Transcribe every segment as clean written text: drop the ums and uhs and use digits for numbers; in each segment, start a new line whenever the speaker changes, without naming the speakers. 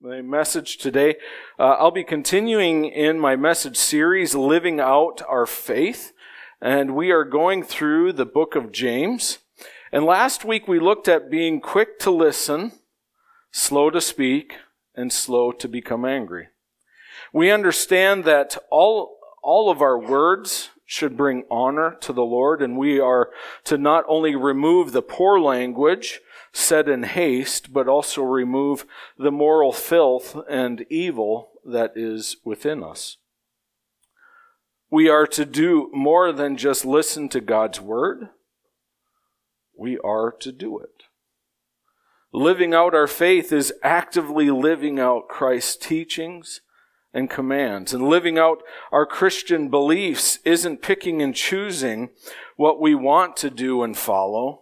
My message today. I'll be continuing in my message series, Living Out Our Faith, and we are going through the book of James. And last week we looked at being quick to listen, slow to speak, and slow to become angry. We understand that all of our words should bring honor to the Lord, and we are to not only remove the poor language said in haste, but also remove the moral filth and evil that is within us. We are to do more than just listen to God's word. We are to do it. Living out our faith is actively living out Christ's teachings and commands. And living out our Christian beliefs isn't picking and choosing what we want to do and follow.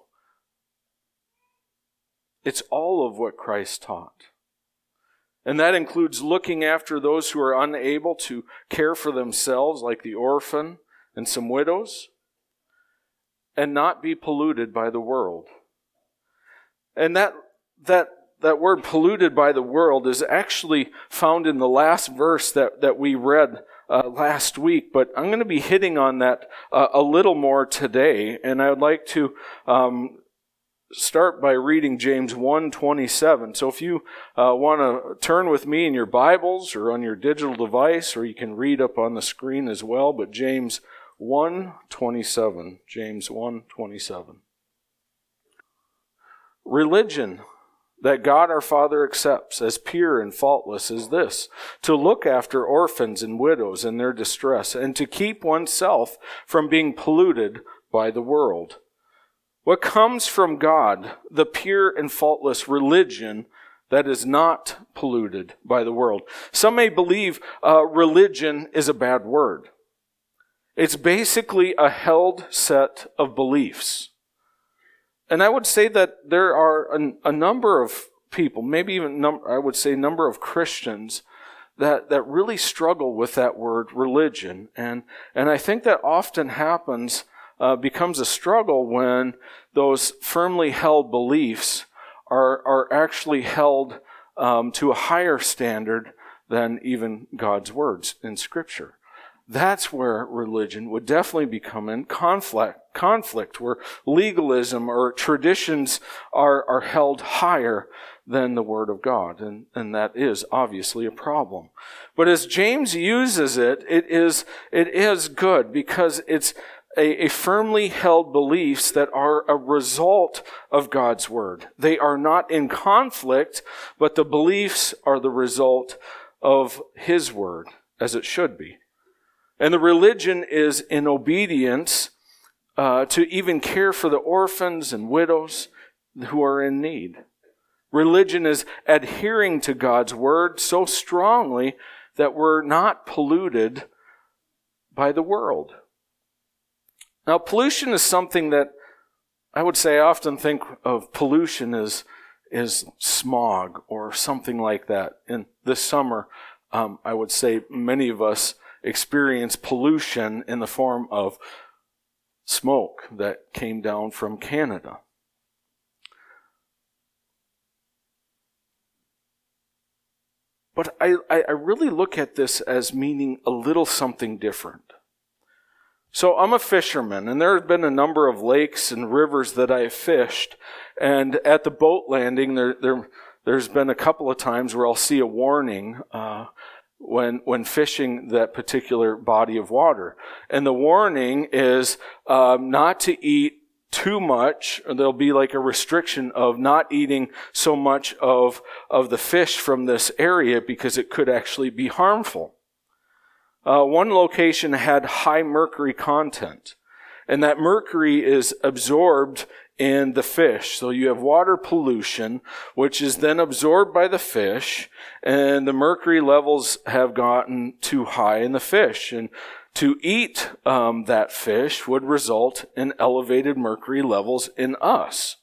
It's all of what Christ taught. And that includes looking after those who are unable to care for themselves, like the orphan and some widows, and not be polluted by the world. And that word polluted by the world is actually found in the last verse that we read last week, but I'm going to be hitting on that a little more today, and I would like to start by reading James 1:27. So if you want to turn with me in your Bibles or on your digital device, or you can read up on the screen as well, but James 1:27. James 1:27. Religion that God our Father accepts as pure and faultless is this: to look after orphans and widows in their distress, and to keep oneself from being polluted by the world. What comes from God, the pure and faultless religion that is not polluted by the world. Some may believe religion is a bad word. It's basically a held set of beliefs. And I would say that there are a number of people, maybe even I would say number of Christians that really struggle with that word religion. And I think that often becomes a struggle when those firmly held beliefs are actually held to a higher standard than even God's words in Scripture. That's where religion would definitely become in conflict, where legalism or traditions are held higher than the Word of God, and that is obviously a problem. But as James uses it is good, because it's a firmly held beliefs that are a result of God's Word. They are not in conflict, but the beliefs are the result of His Word, as it should be. And the religion is in obedience to even care for the orphans and widows who are in need. Religion is adhering to God's Word so strongly that we're not polluted by the world. Now, pollution is something that I would say I often think of pollution as smog or something like that. And this summer, I would say many of us experience pollution in the form of smoke that came down from Canada. But I really look at this as meaning a little something different. So I'm a fisherman, and there have been a number of lakes and rivers that I have fished, and at the boat landing, there's been a couple of times where I'll see a warning when fishing that particular body of water. And the warning is not to eat too much. There'll be like a restriction of not eating so much of the fish from this area because it could actually be harmful. One location had high mercury content, and that mercury is absorbed in the fish. So you have water pollution, which is then absorbed by the fish, and the mercury levels have gotten too high in the fish. And to eat that fish would result in elevated mercury levels in us.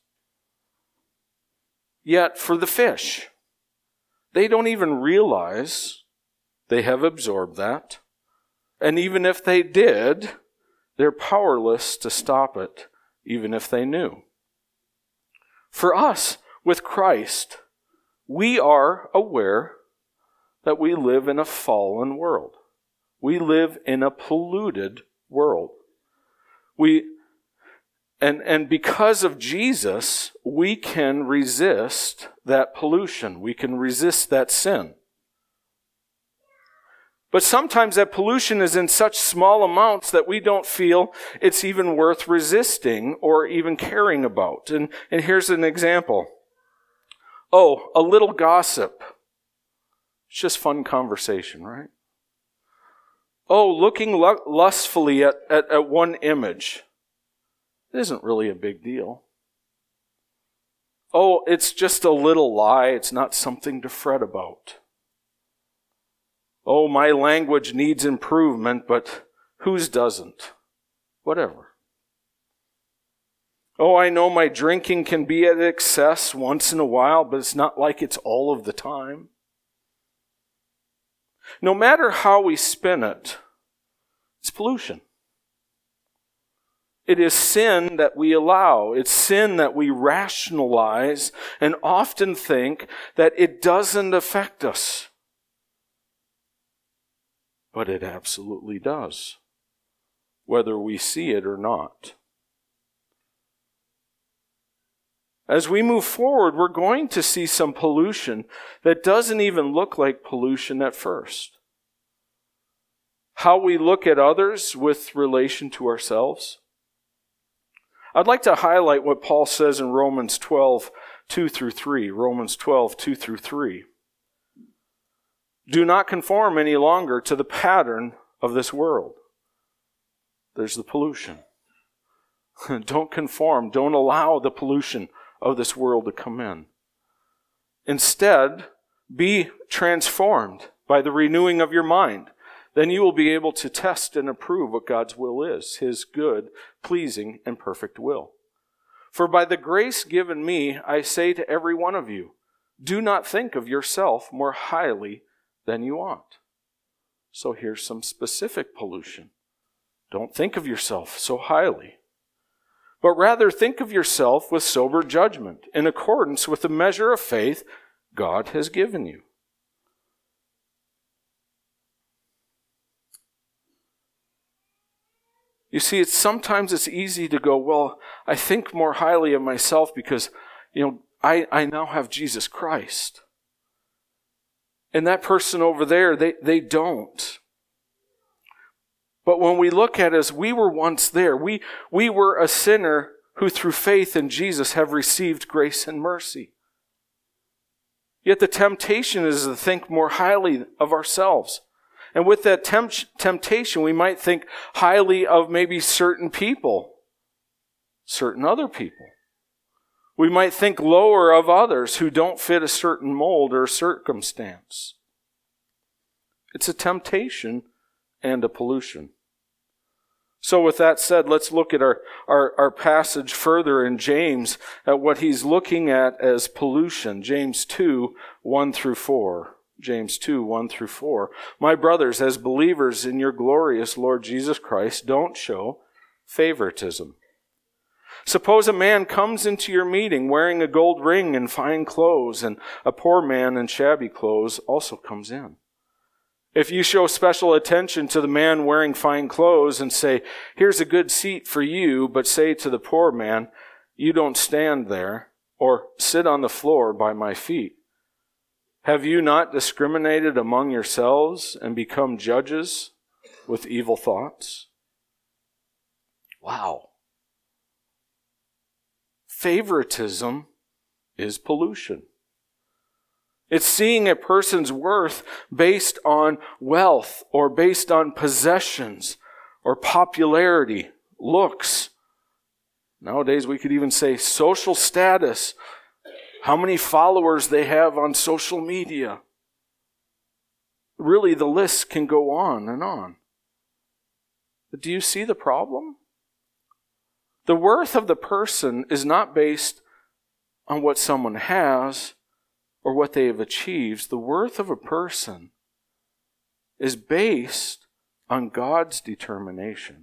Yet for the fish, they don't even realize they have absorbed that. And even if they did, they're powerless to stop it, even if they knew. For us, with Christ, we are aware that we live in a fallen world. We live in a polluted world. And because of Jesus, we can resist that pollution. We can resist that sin. But sometimes that pollution is in such small amounts that we don't feel it's even worth resisting or even caring about. And here's an example. Oh, a little gossip. It's just fun conversation, right? Oh, looking lustfully at one image. It isn't really a big deal. Oh, it's just a little lie. It's not something to fret about. Oh, my language needs improvement, but whose doesn't? Whatever. Oh, I know my drinking can be at excess once in a while, but it's not like it's all of the time. No matter how we spin it, it's pollution. It is sin that we allow. It's sin that we rationalize and often think that it doesn't affect us. But it absolutely does, whether we see it or not. As we move forward, we're going to see some pollution that doesn't even look like pollution at first. How we look at others with relation to ourselves. I'd like to highlight what Paul says in Romans 12, 2 through 3. Romans 12, 2 through 3. Do not conform any longer to the pattern of this world. There's the pollution. Don't conform. Don't allow the pollution of this world to come in. Instead, be transformed by the renewing of your mind. Then you will be able to test and approve what God's will is, His good, pleasing, and perfect will. For by the grace given me, I say to every one of you, do not think of yourself more highly than you ought. So here's some specific pollution. Don't think of yourself so highly, but rather think of yourself with sober judgment, in accordance with the measure of faith God has given you. You see, sometimes it's easy to go, well, I think more highly of myself because, I now have Jesus Christ. And that person over there, they don't. But when we look at it as we were once there, we were a sinner who through faith in Jesus have received grace and mercy. Yet the temptation is to think more highly of ourselves. And with that temptation, we might think highly of maybe certain people, certain other people. We might think lower of others who don't fit a certain mold or circumstance. It's a temptation and a pollution. So with that said, let's look at our passage further in James at what he's looking at as pollution. James 2, 1 through 4. James 2, 1 through 4. My brothers, as believers in your glorious Lord Jesus Christ, don't show favoritism. Suppose a man comes into your meeting wearing a gold ring and fine clothes, and a poor man in shabby clothes also comes in. If you show special attention to the man wearing fine clothes and say, here's a good seat for you, but say to the poor man, you don't stand there, or sit on the floor by my feet, have you not discriminated among yourselves and become judges with evil thoughts? Wow. Favoritism is pollution. It's seeing a person's worth based on wealth or based on possessions or popularity, looks. Nowadays we could even say social status, how many followers they have on social media. Really, the list can go on and on. But do you see the problem? The worth of the person is not based on what someone has or what they have achieved. The worth of a person is based on God's determination.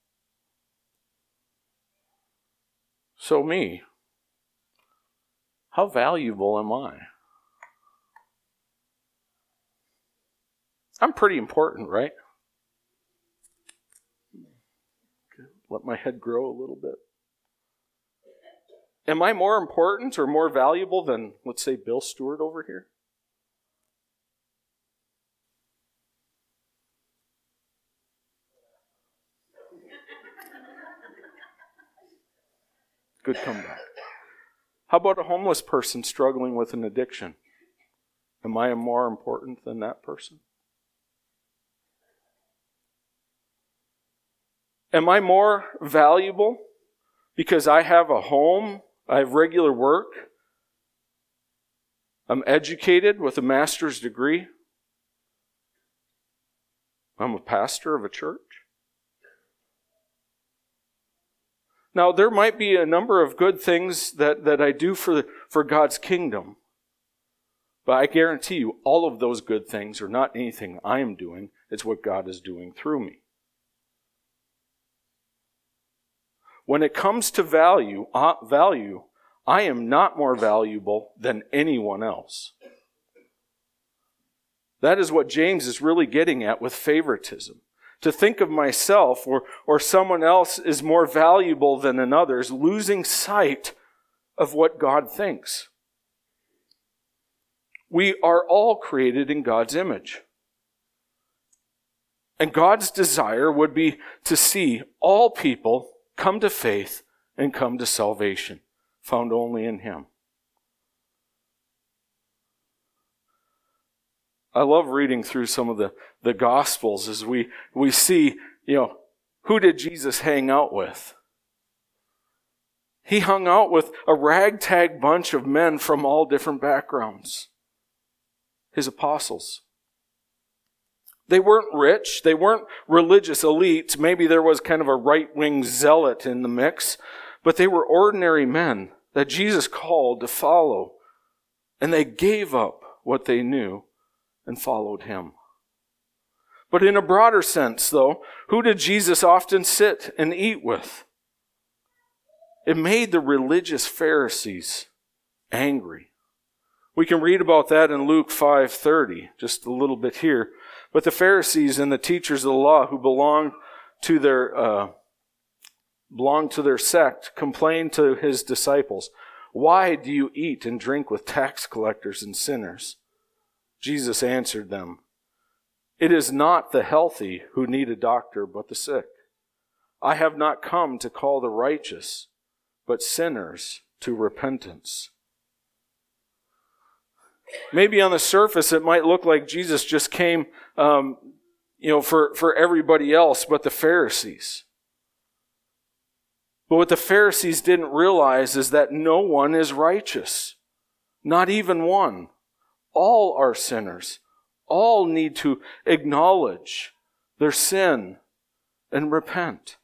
So me, How valuable am I? I'm pretty important, right? Let my head grow a little bit. Am I more important or more valuable than, let's say, Bill Stewart over here? Good comeback. How about a homeless person struggling with an addiction? Am I more important than that person? Am I more valuable because I have a home, I have regular work, I'm educated with a master's degree, I'm a pastor of a church? Now, there might be a number of good things that I do for God's kingdom, but I guarantee you all of those good things are not anything I am doing, it's what God is doing through me. When it comes to value, I am not more valuable than anyone else. That is what James is really getting at with favoritism. To think of myself or someone else is more valuable than another is losing sight of what God thinks. We are all created in God's image. And God's desire would be to see all people come to faith and come to salvation, found only in Him. I love reading through some of the Gospels as we see, who did Jesus hang out with? He hung out with a ragtag bunch of men from all different backgrounds. His apostles. They weren't rich. They weren't religious elites. Maybe there was kind of a right-wing zealot in the mix. But they were ordinary men that Jesus called to follow. And they gave up what they knew and followed Him. But in a broader sense, though, who did Jesus often sit and eat with? It made the religious Pharisees angry. We can read about that in Luke 5:30, just a little bit here. But the Pharisees and the teachers of the law who belonged to their sect complained to His disciples, "Why do you eat and drink with tax collectors and sinners?" Jesus answered them, "It is not the healthy who need a doctor, but the sick. I have not come to call the righteous, but sinners to repentance." Maybe on the surface it might look like Jesus just came for everybody else but the Pharisees. But what the Pharisees didn't realize is that no one is righteous. Not even one. All are sinners. All need to acknowledge their sin and repent.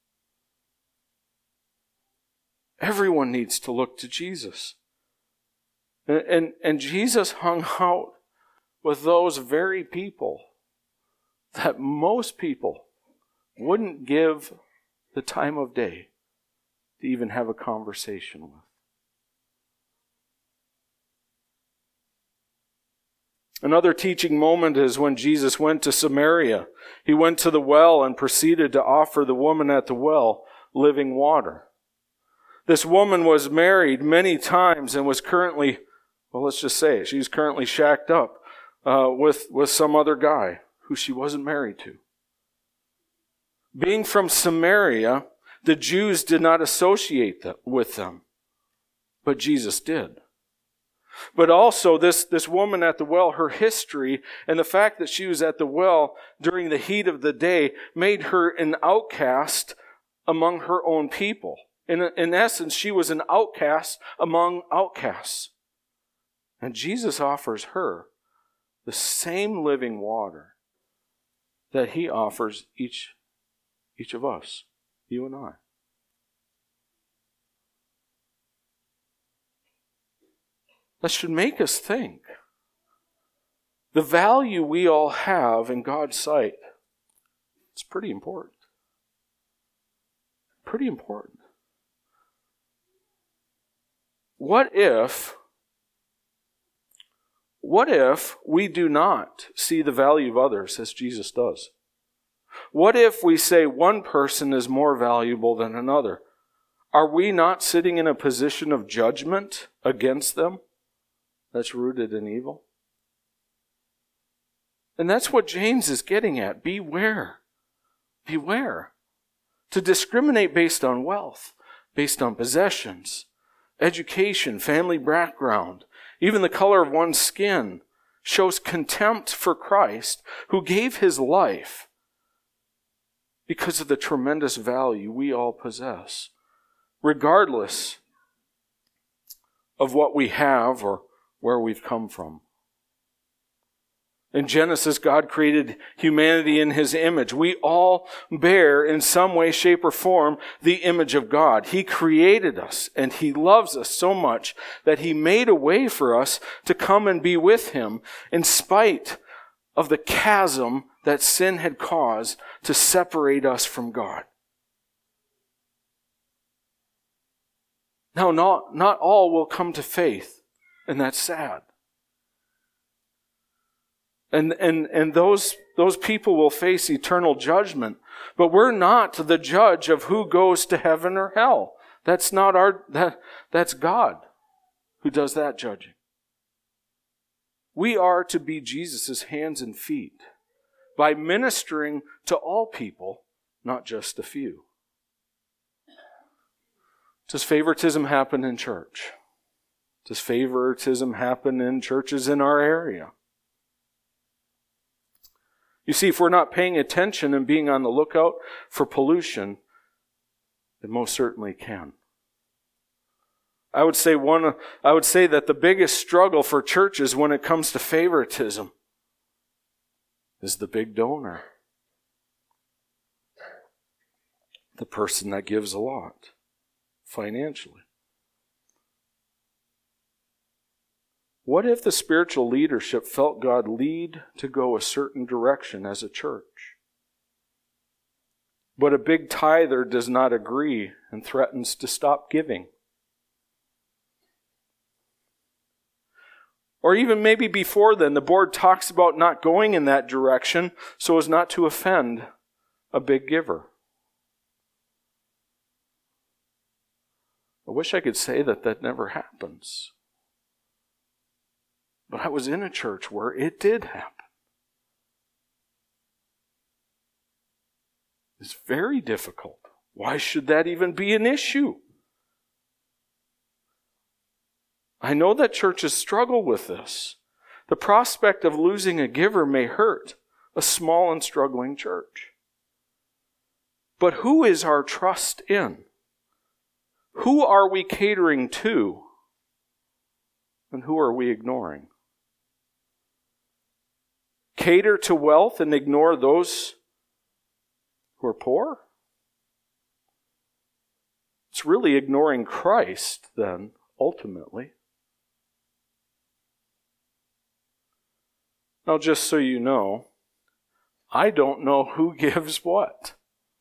Everyone needs to look to Jesus. And Jesus hung out with those very people that most people wouldn't give the time of day to even have a conversation with. Another teaching moment is when Jesus went to Samaria. He went to the well and proceeded to offer the woman at the well living water. This woman was married many times and was currently, let's just say it, she was currently shacked up with some other guy who she wasn't married to. Being from Samaria, the Jews did not associate with them, but Jesus did. But also this woman at the well, her history and the fact that she was at the well during the heat of the day made her an outcast among her own people. In essence, she was an outcast among outcasts. And Jesus offers her the same living water that He offers each of us, you and I. That should make us think. The value we all have in God's sight, it's pretty important. Pretty important. What if what if we do not see the value of others as Jesus does? What if we say one person is more valuable than another? Are we not sitting in a position of judgment against them that's rooted in evil? And that's what James is getting at. Beware. Beware. To discriminate based on wealth, based on possessions, education, family background, even the color of one's skin, shows contempt for Christ, who gave his life because of the tremendous value we all possess, regardless of what we have or where we've come from. In Genesis, God created humanity in his image. We all bear, in some way, shape, or form, the image of God. He created us, and he loves us so much that he made a way for us to come and be with him in spite of the chasm that sin had caused to separate us from God. Now, not all will come to faith, and that's sad. And those people will face eternal judgment. But we're not the judge of who goes to heaven or hell. That's not that's God who does that judging. We are to be Jesus' hands and feet by ministering to all people, not just a few. Does favoritism happen in church? Does favoritism happen in churches in our area? You see, if we're not paying attention and being on the lookout for pollution, it most certainly can. I would say that the biggest struggle for churches when it comes to favoritism is the big donor. The person that gives a lot financially. What if the spiritual leadership felt God lead to go a certain direction as a church, but a big tither does not agree and threatens to stop giving? Or even maybe before then, the board talks about not going in that direction so as not to offend a big giver. I wish I could say that never happens. But I was in a church where it did happen. It's very difficult. Why should that even be an issue? I know that churches struggle with this. The prospect of losing a giver may hurt a small and struggling church. But who is our trust in? Who are we catering to? And who are we ignoring? Cater to wealth and ignore those who are poor? It's really ignoring Christ, then, ultimately. Now, just so you know, I don't know who gives what.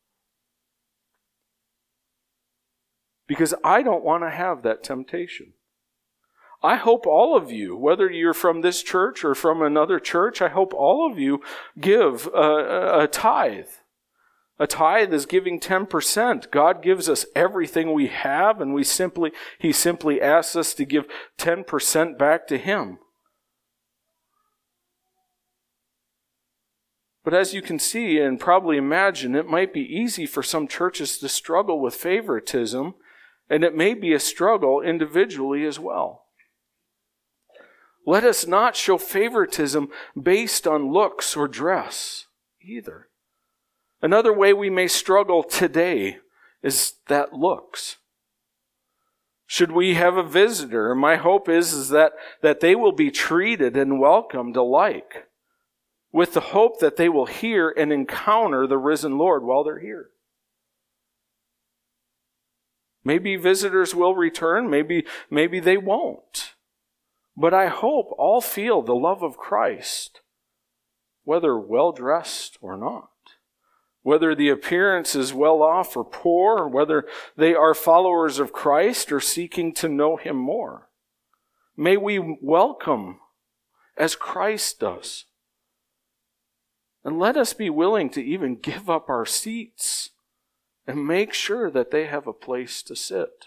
Because I don't want to have that temptation. I hope all of you, whether you're from this church or from another church, I hope all of you give a tithe. A tithe is giving 10%. God gives us everything we have, and He simply asks us to give 10% back to Him. But as you can see and probably imagine, it might be easy for some churches to struggle with favoritism, and it may be a struggle individually as well. Let us not show favoritism based on looks or dress either. Another way we may struggle today is that looks. Should we have a visitor, my hope is that they will be treated and welcomed alike, with the hope that they will hear and encounter the risen Lord while they're here. Maybe visitors will return, maybe they won't. But I hope all feel the love of Christ, whether well-dressed or not. Whether the appearance is well off or poor, or whether they are followers of Christ or seeking to know Him more. May we welcome as Christ does. And let us be willing to even give up our seats and make sure that they have a place to sit.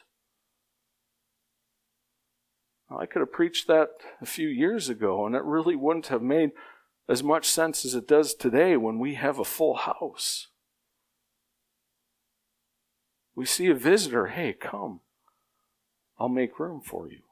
I could have preached that a few years ago, and it really wouldn't have made as much sense as it does today when we have a full house. We see a visitor, hey, come. I'll make room for you.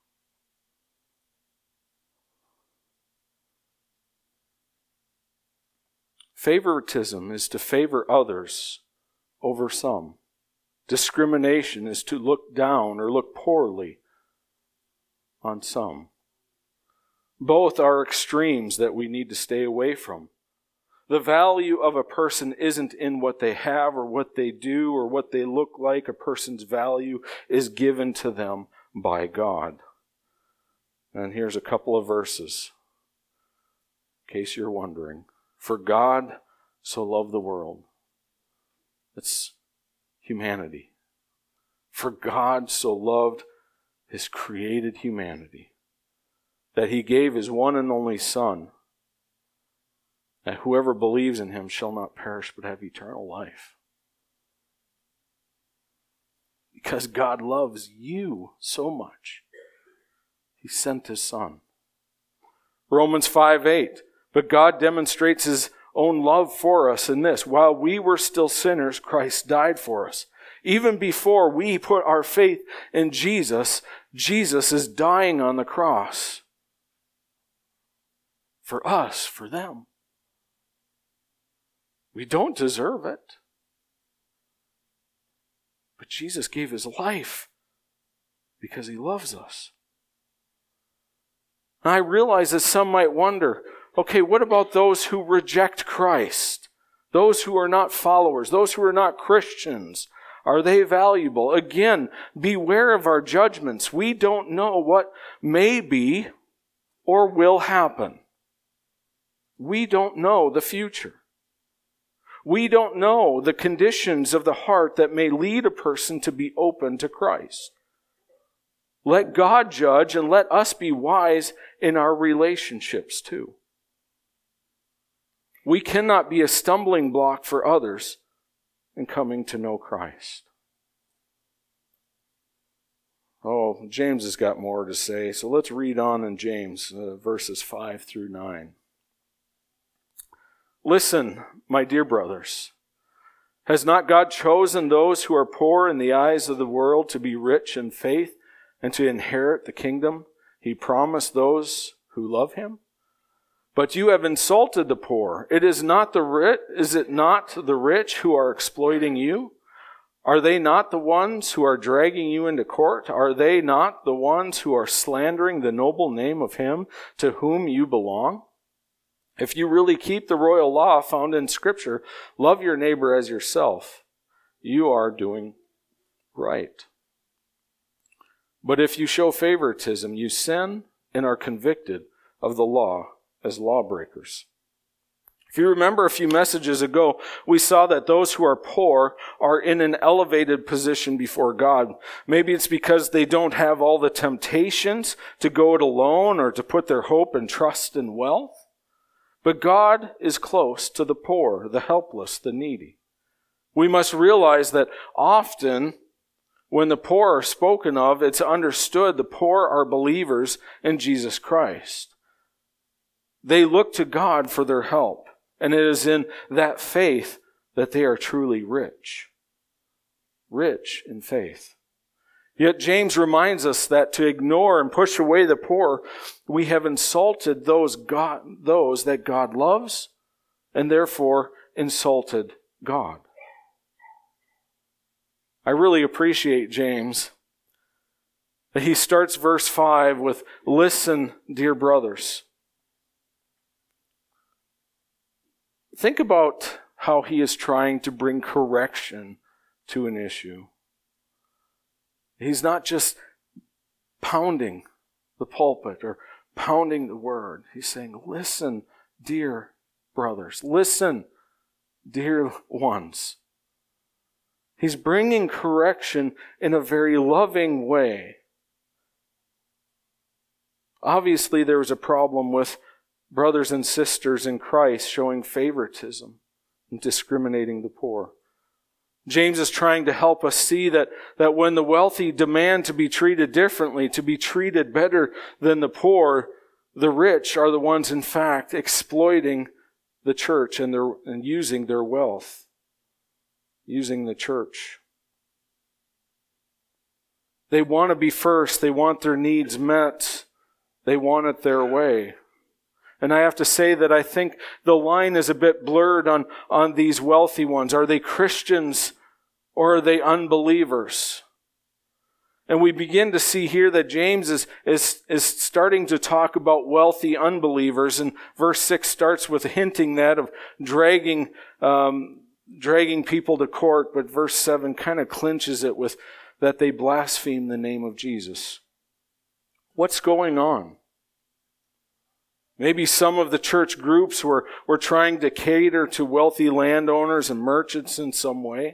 Favoritism is to favor others over some. Discrimination is to look down or look poorly on some. Both are extremes that we need to stay away from. The value of a person isn't in what they have or what they do or what they look like. A person's value is given to them by God. And here's a couple of verses, in case you're wondering. For God so loved the world. It's humanity. For God so loved His created humanity that He gave His one and only Son, that whoever believes in Him shall not perish but have eternal life. Because God loves you so much, He sent His Son. Romans 5:8. But God demonstrates His own love for us in this: while we were still sinners, Christ died for us. Even before we put our faith in Jesus, Jesus is dying on the cross. For us, for them. We don't deserve it. But Jesus gave His life because He loves us. And I realize that some might wonder, okay, what about those who reject Christ? Those who are not followers, those who are not Christians, are they valuable? Again, beware of our judgments. We don't know what may be or will happen. We don't know the future. We don't know the conditions of the heart that may lead a person to be open to Christ. Let God judge and let us be wise in our relationships too. We cannot be a stumbling block for others in coming to know Christ. Oh, James has got more to say, so let's read on in James, verses 5 through 9. Listen, my dear brothers, has not God chosen those who are poor in the eyes of the world to be rich in faith and to inherit the kingdom He promised those who love Him? But you have insulted the poor. Is it not the rich who are exploiting you? Are they not the ones who are dragging you into court? Are they not the ones who are slandering the noble name of Him to whom you belong? If you really keep the royal law found in Scripture, love your neighbor as yourself, you are doing right. But if you show favoritism, you sin and are convicted of the law as lawbreakers. If you remember a few messages ago, we saw that those who are poor are in an elevated position before God. Maybe it's because they don't have all the temptations to go it alone or to put their hope and trust in wealth. But God is close to the poor, the helpless, the needy. We must realize that often when the poor are spoken of, it's understood the poor are believers in Jesus Christ. They look to God for their help, and it is in that faith that they are truly rich. Rich in faith. Yet James reminds us that to ignore and push away the poor, we have insulted those that God loves, and therefore insulted God. I really appreciate James that he starts verse 5 with, "Listen, dear brothers." Think about how he is trying to bring correction to an issue. He's not just pounding the pulpit or pounding the word. He's saying, listen, dear brothers. Listen, dear ones. He's bringing correction in a very loving way. Obviously, there was a problem with brothers and sisters in Christ showing favoritism and discriminating the poor. James is trying to help us see that when the wealthy demand to be treated differently, to be treated better than the poor, the rich are the ones, in fact, exploiting the church and using their wealth, using the church. They want to be first. They want their needs met. They want it their way. And I have to say that I think the line is a bit blurred on these wealthy ones. Are they Christians or are they unbelievers? And we begin to see here that James is starting to talk about wealthy unbelievers. And verse 6 starts with hinting that of dragging people to court. But verse 7 kind of clinches it with that they blaspheme the name of Jesus. What's going on? Maybe some of the church groups were trying to cater to wealthy landowners and merchants in some way.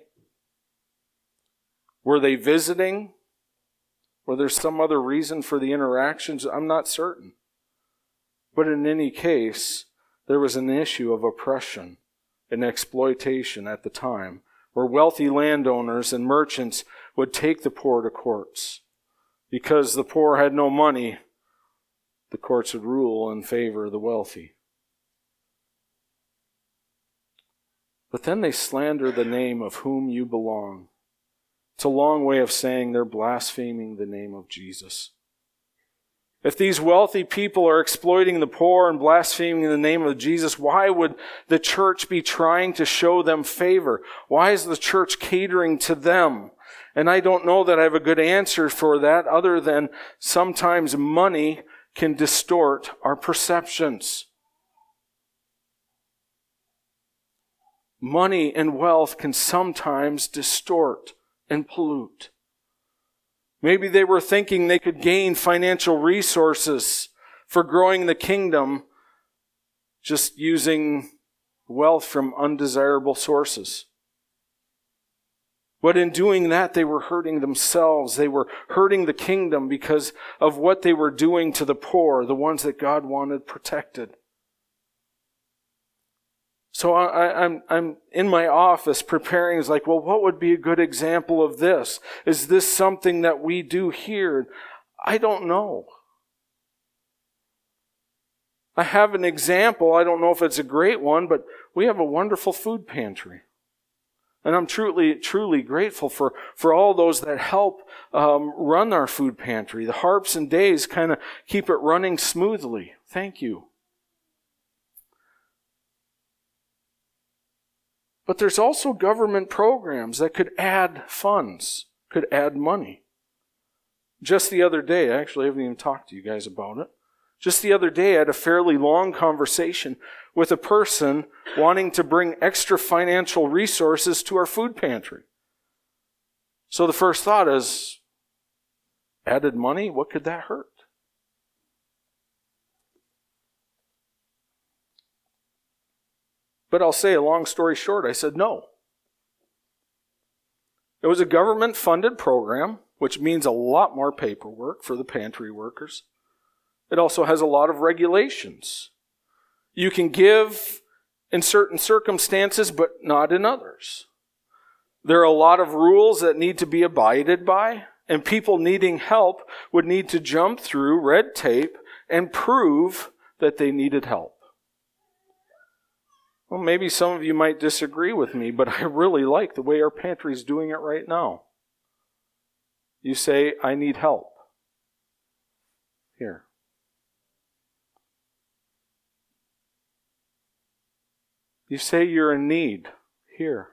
Were they visiting? Were there some other reason for the interactions? I'm not certain. But in any case, there was an issue of oppression and exploitation at the time, where wealthy landowners and merchants would take the poor to courts. Because the poor had no money, the courts would rule in favor of the wealthy. But then they slander the name of whom you belong. It's a long way of saying they're blaspheming the name of Jesus. If these wealthy people are exploiting the poor and blaspheming the name of Jesus, why would the church be trying to show them favor? Why is the church catering to them? And I don't know that I have a good answer for that, other than sometimes money can distort our perceptions. Money and wealth can sometimes distort and pollute. Maybe they were thinking they could gain financial resources for growing the kingdom just using wealth from undesirable sources. But in doing that, they were hurting themselves. They were hurting the kingdom because of what they were doing to the poor, the ones that God wanted protected. So I'm in my office preparing. It's like, well, what would be a good example of this? Is this something that we do here? I don't know. I have an example. I don't know if it's a great one, but we have a wonderful food pantry. And I'm truly grateful for all those that help run our food pantry. The harps and days kind of keep it running smoothly. Thank you. But there's also government programs that could add funds, could add money. Just the other day, actually I haven't even talked to you guys about it. Just the other day I had a fairly long conversation with a person wanting to bring extra financial resources to our food pantry. So the first thought is, added money? What could that hurt? But I'll say, a long story short, I said no. It was a government-funded program, which means a lot more paperwork for the pantry workers. It also has a lot of regulations. You can give in certain circumstances, but not in others. There are a lot of rules that need to be abided by, and people needing help would need to jump through red tape and prove that they needed help. Well, maybe some of you might disagree with me, but I really like the way our pantry is doing it right now. You say, I need help. Here. You say you're in need. Here.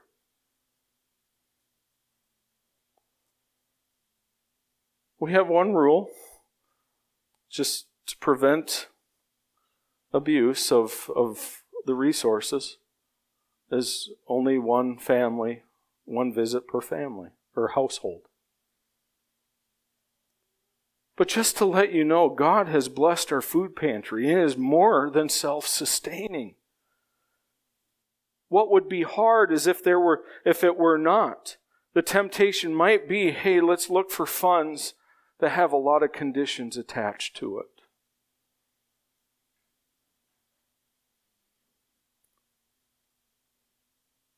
We have one rule, just to prevent abuse of the resources, is only one family, one visit per family or household. But just to let you know, God has blessed our food pantry. It is more than self-sustaining. What would be hard is if it were not. The temptation might be, hey, let's look for funds that have a lot of conditions attached to it.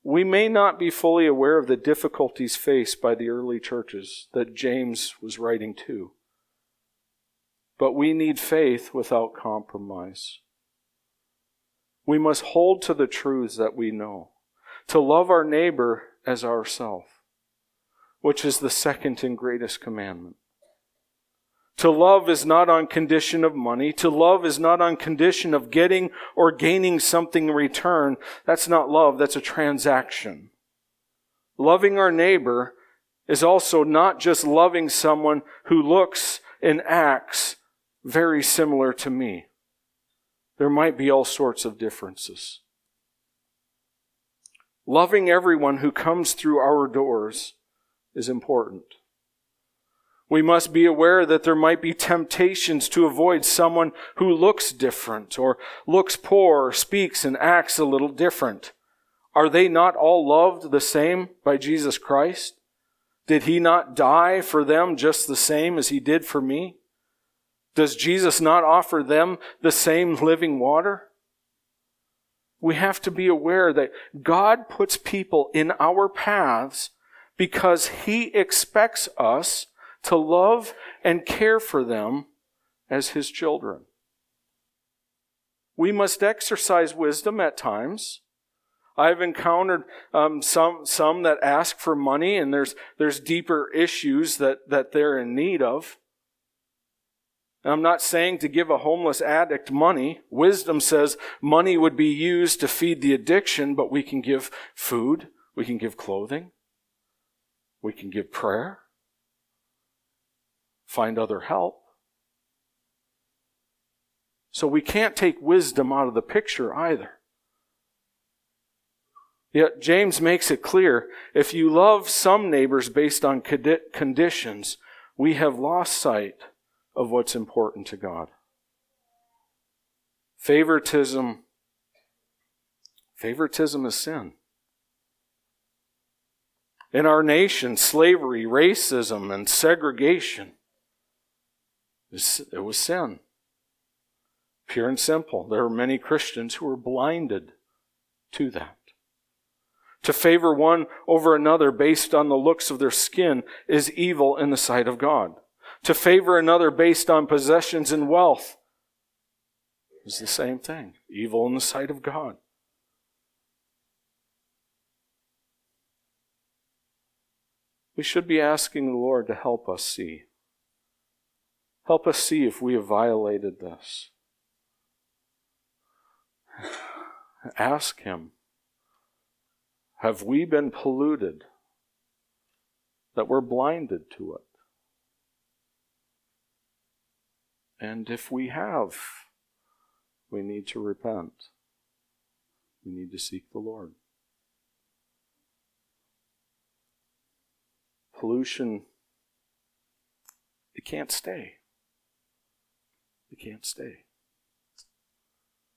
We may not be fully aware of the difficulties faced by the early churches that James was writing to, but we need faith without compromise. We must hold to the truths that we know, to love our neighbor as ourselves, which is the second and greatest commandment. To love is not on condition of money. To love is not on condition of getting or gaining something in return. That's not love, that's a transaction. Loving our neighbor is also not just loving someone who looks and acts very similar to me. There might be all sorts of differences. Loving everyone who comes through our doors is important. We must be aware that there might be temptations to avoid someone who looks different or looks poor or speaks and acts a little different. Are they not all loved the same by Jesus Christ? Did He not die for them just the same as He did for me? Does Jesus not offer them the same living water? We have to be aware that God puts people in our paths because He expects us to love and care for them as His children. We must exercise wisdom at times. I've encountered some that ask for money, and there's deeper issues that they're in need of. And I'm not saying to give a homeless addict money. Wisdom says money would be used to feed the addiction, but we can give food, we can give clothing, we can give prayer, find other help. So we can't take wisdom out of the picture either. Yet James makes it clear, if you love some neighbors based on conditions, we have lost sight of what's important to God. Favoritism is sin. In our nation, slavery, racism, and segregation, it was sin. Pure and simple. There are many Christians who are blinded to that. To favor one over another based on the looks of their skin is evil in the sight of God. To favor another based on possessions and wealth is the same thing. Evil in the sight of God. We should be asking the Lord to help us see. Help us see if we have violated this. Ask Him, have we been polluted that we're blinded to it? And if we have, we need to repent. We need to seek the Lord. Pollution, it can't stay. It can't stay.